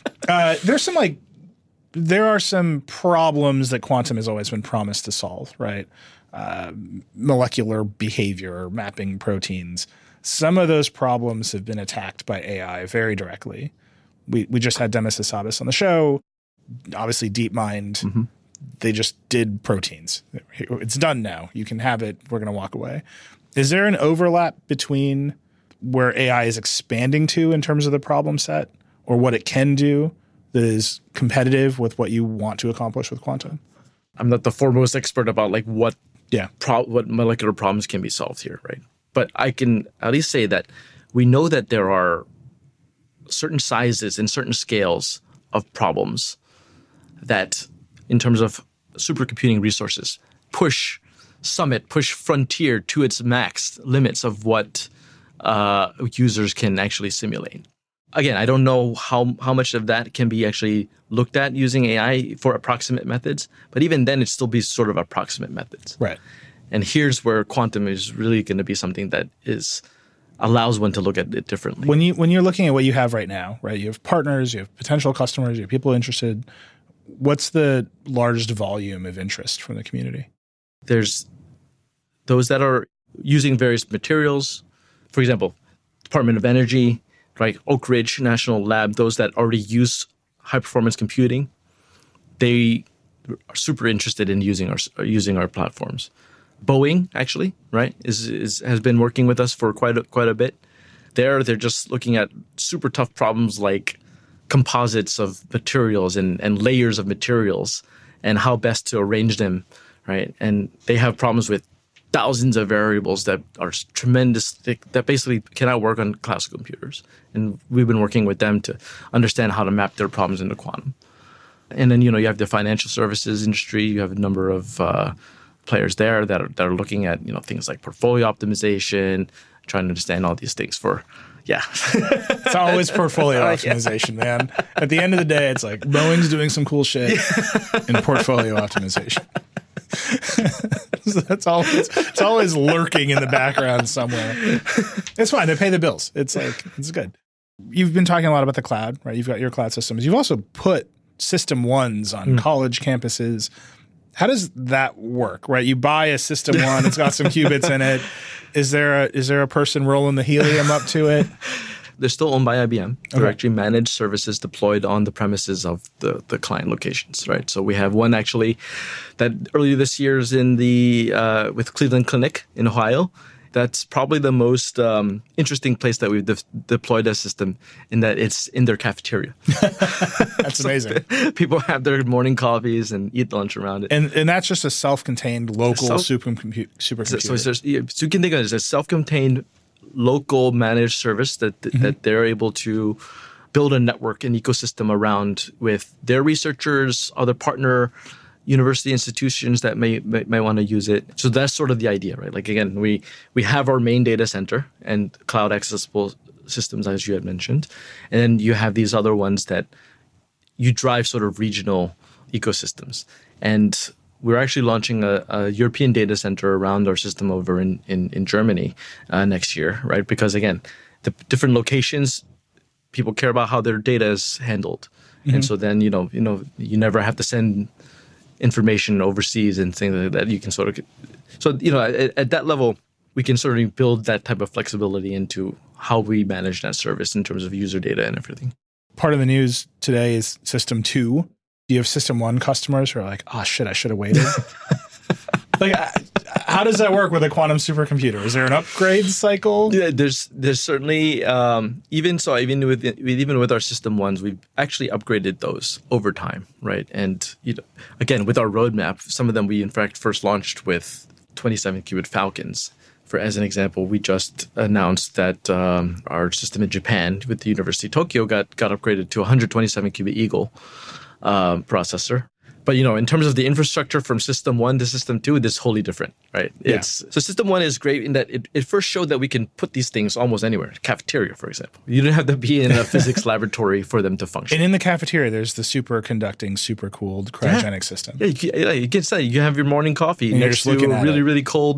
There are some problems that quantum has always been promised to solve, right? Molecular behavior, mapping proteins. Some of those problems have been attacked by AI very directly. We just had Demis Hassabis on the show. Obviously, DeepMind, they just did proteins. It's done now. You can have it. We're going to walk away. Is there an overlap between where AI is expanding to in terms of the problem set or what it can do that is competitive with what you want to accomplish with quantum? I'm not the foremost expert about like what molecular problems can be solved here, right? But I can at least say that we know that there are certain sizes and certain scales of problems that, in terms of supercomputing resources, push frontier to its max limits of what users can actually simulate. Again, I don't know how much of that can be actually looked at using AI for approximate methods, but even then it'd still be sort of approximate methods. Right. And here's where quantum is really going to be something that allows one to look at it differently. When you're looking at what you have right now, right? You have partners, you have potential customers, you have people interested. What's the largest volume of interest from the community? There's those that are using various materials. For example, Department of Energy, right? Oak Ridge National Lab, those that already use high-performance computing, they are super interested in using our platforms. Boeing, actually, right, has been working with us for quite a bit. They're just looking at super tough problems like composites of materials and layers of materials and how best to arrange them, right? And they have problems with thousands of variables that are tremendous, that basically cannot work on classical computers. And we've been working with them to understand how to map their problems into quantum. And then, you have the financial services industry. You have a number of players there that are looking at, things like portfolio optimization, trying to understand all these things It's always portfolio optimization, man. At the end of the day, it's like Boeing's doing some cool shit in portfolio optimization. So it's always lurking in the background somewhere. It's fine. They pay the bills. It's good. You've been talking a lot about the cloud, right? You've got your cloud systems. You've also put System 1s on college campuses. How does that work, right? You buy a System 1, it's got some qubits in it. Is there a person rolling the helium up to it? They're still owned by IBM. They're actually managed services deployed on the premises of the client locations, right? So we have one actually that earlier this year is in with Cleveland Clinic in Ohio. That's probably the most interesting place that we've deployed a system, in that it's in their cafeteria. That's amazing. People have their morning coffees and eat lunch around it. And that's just a self-contained local supercomputer. So you can think of it as a self-contained local managed service that they're able to build a network, an ecosystem around with their researchers, other partner university institutions that may want to use it. So that's sort of the idea, right? Like, again, we have our main data center and cloud accessible systems, as you had mentioned. And then you have these other ones that you drive sort of regional ecosystems. And we're actually launching a European data center around our system over in Germany next year, right? Because, again, the different locations, people care about how their data is handled. And so then, you never have to send information overseas and things like that. You can sort of, at that level, we can sort of build that type of flexibility into how we manage that service in terms of user data and everything. Part of the news today is System 2. Do you have System 1 customers who are like, oh shit, I should have waited? Like, how does that work with a quantum supercomputer? Is there an upgrade cycle? Yeah, there's certainly even with our System 1s, we've actually upgraded those over time, right? And again, with our roadmap, some of them we in fact first launched with 27 qubit Falcons. As an example, we just announced that our system in Japan with the University of Tokyo got upgraded to 127 qubit Eagle processor. But, in terms of the infrastructure from System 1 to System 2, it's wholly different, right? Yeah. So System 1 is great in that it first showed that we can put these things almost anywhere. Cafeteria, for example. You don't have to be in a physics laboratory for them to function. And in the cafeteria, there's the superconducting, supercooled cryogenic system. Yeah, you can say you have your morning coffee next to a really, really cold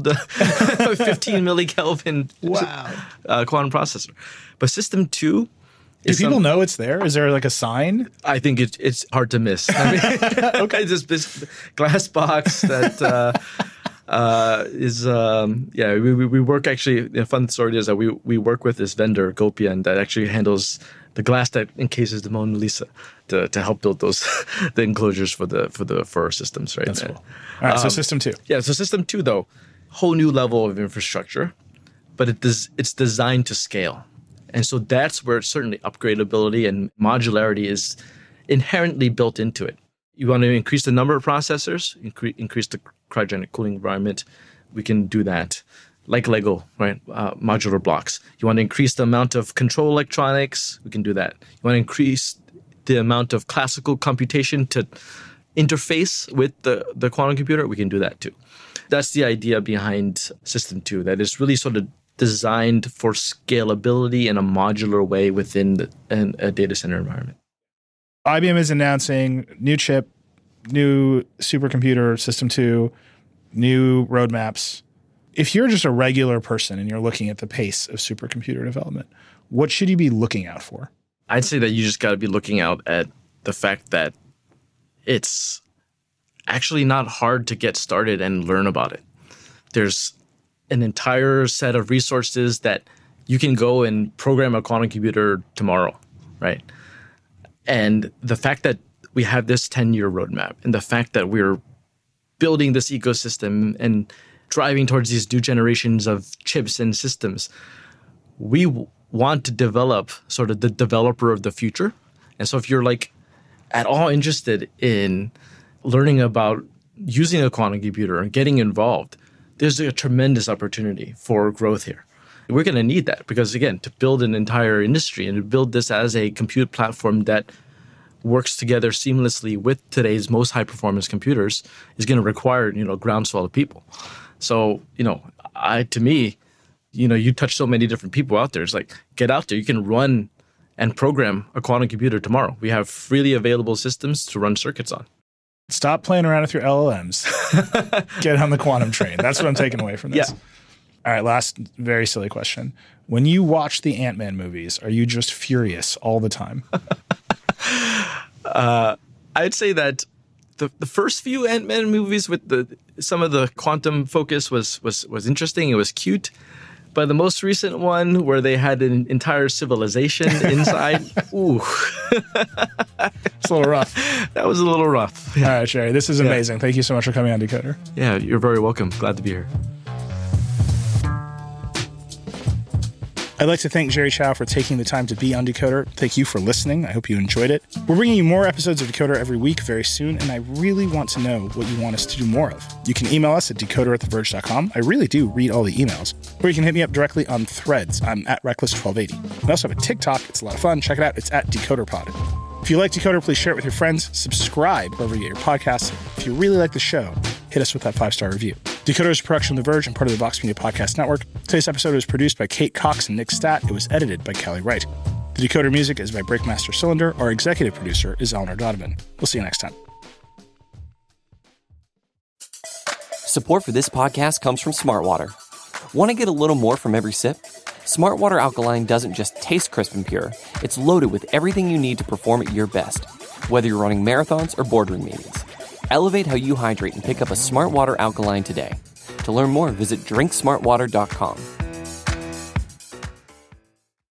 15 millikelvin quantum processor. But System 2... Do people know it's there? Is there like a sign? I think it's hard to miss. I mean, okay, this glass box that is we work actually. The fun story is that we work with this vendor Gopian that actually handles the glass that encases the Mona Lisa to help build those the enclosures for our systems. Right. That's cool. All right. So System 2. Yeah. So System 2 though, whole new level of infrastructure, but it's designed to scale. And so that's where certainly upgradability and modularity is inherently built into it. You want to increase the number of processors, increase the cryogenic cooling environment, we can do that. Like Lego, right? Modular blocks. You want to increase the amount of control electronics, we can do that. You want to increase the amount of classical computation to interface with the quantum computer, we can do that too. That's the idea behind System 2, that is really sort of designed for scalability in a modular way within a data center environment. IBM is announcing new chip, new supercomputer, System 2, new roadmaps. If you're just a regular person and you're looking at the pace of supercomputer development, what should you be looking out for? I'd say that you just got to be looking out at the fact that it's actually not hard to get started and learn about it. There's an entire set of resources that you can go and program a quantum computer tomorrow, right? And the fact that we have this 10-year roadmap and the fact that we're building this ecosystem and driving towards these new generations of chips and systems, we want to develop sort of the developer of the future. And so if you're like at all interested in learning about using a quantum computer and getting involved, there's a tremendous opportunity for growth here. We're going to need that because, again, to build an entire industry and to build this as a compute platform that works together seamlessly with today's most high-performance computers is going to require, a groundswell of people. So, to me, you touch so many different people out there. It's like, get out there. You can run and program a quantum computer tomorrow. We have freely available systems to run circuits on. Stop playing around with your LLMs. Get on the quantum train. That's what I'm taking away from this. Yeah. All right, last very silly question. When you watch the Ant-Man movies, are you just furious all the time? I'd say that the first few Ant-Man movies with some of the quantum focus was interesting. It was cute. But the most recent one where they had an entire civilization inside, ooh. It's a little rough. That was a little rough. Yeah. All right, Sherry, this is amazing. Yeah. Thank you so much for coming on Decoder. Yeah, you're very welcome. Glad to be here. I'd like to thank Jerry Chao for taking the time to be on Decoder. Thank you for listening. I hope you enjoyed it. We're bringing you more episodes of Decoder every week very soon, and I really want to know what you want us to do more of. You can email us at decoder@theverge.com. I really do read all the emails. Or you can hit me up directly on Threads. I'm at Reckless1280. We also have a TikTok. It's a lot of fun. Check it out. It's at DecoderPod. If you like Decoder, please share it with your friends. Subscribe wherever you get your podcasts. If you really like the show, hit us with that 5-star review. Decoder is a production of The Verge and part of the Vox Media Podcast Network. Today's episode was produced by Kate Cox and Nick Statt. It was edited by Kelly Wright. The Decoder music is by Breakmaster Cylinder. Our executive producer is Eleanor Donovan. We'll see you next time. Support for this podcast comes from Smartwater. Want to get a little more from every sip? Smartwater Alkaline doesn't just taste crisp and pure. It's loaded with everything you need to perform at your best, whether you're running marathons or boardroom meetings. Elevate how you hydrate and pick up a Smartwater Alkaline today. To learn more, visit drinksmartwater.com.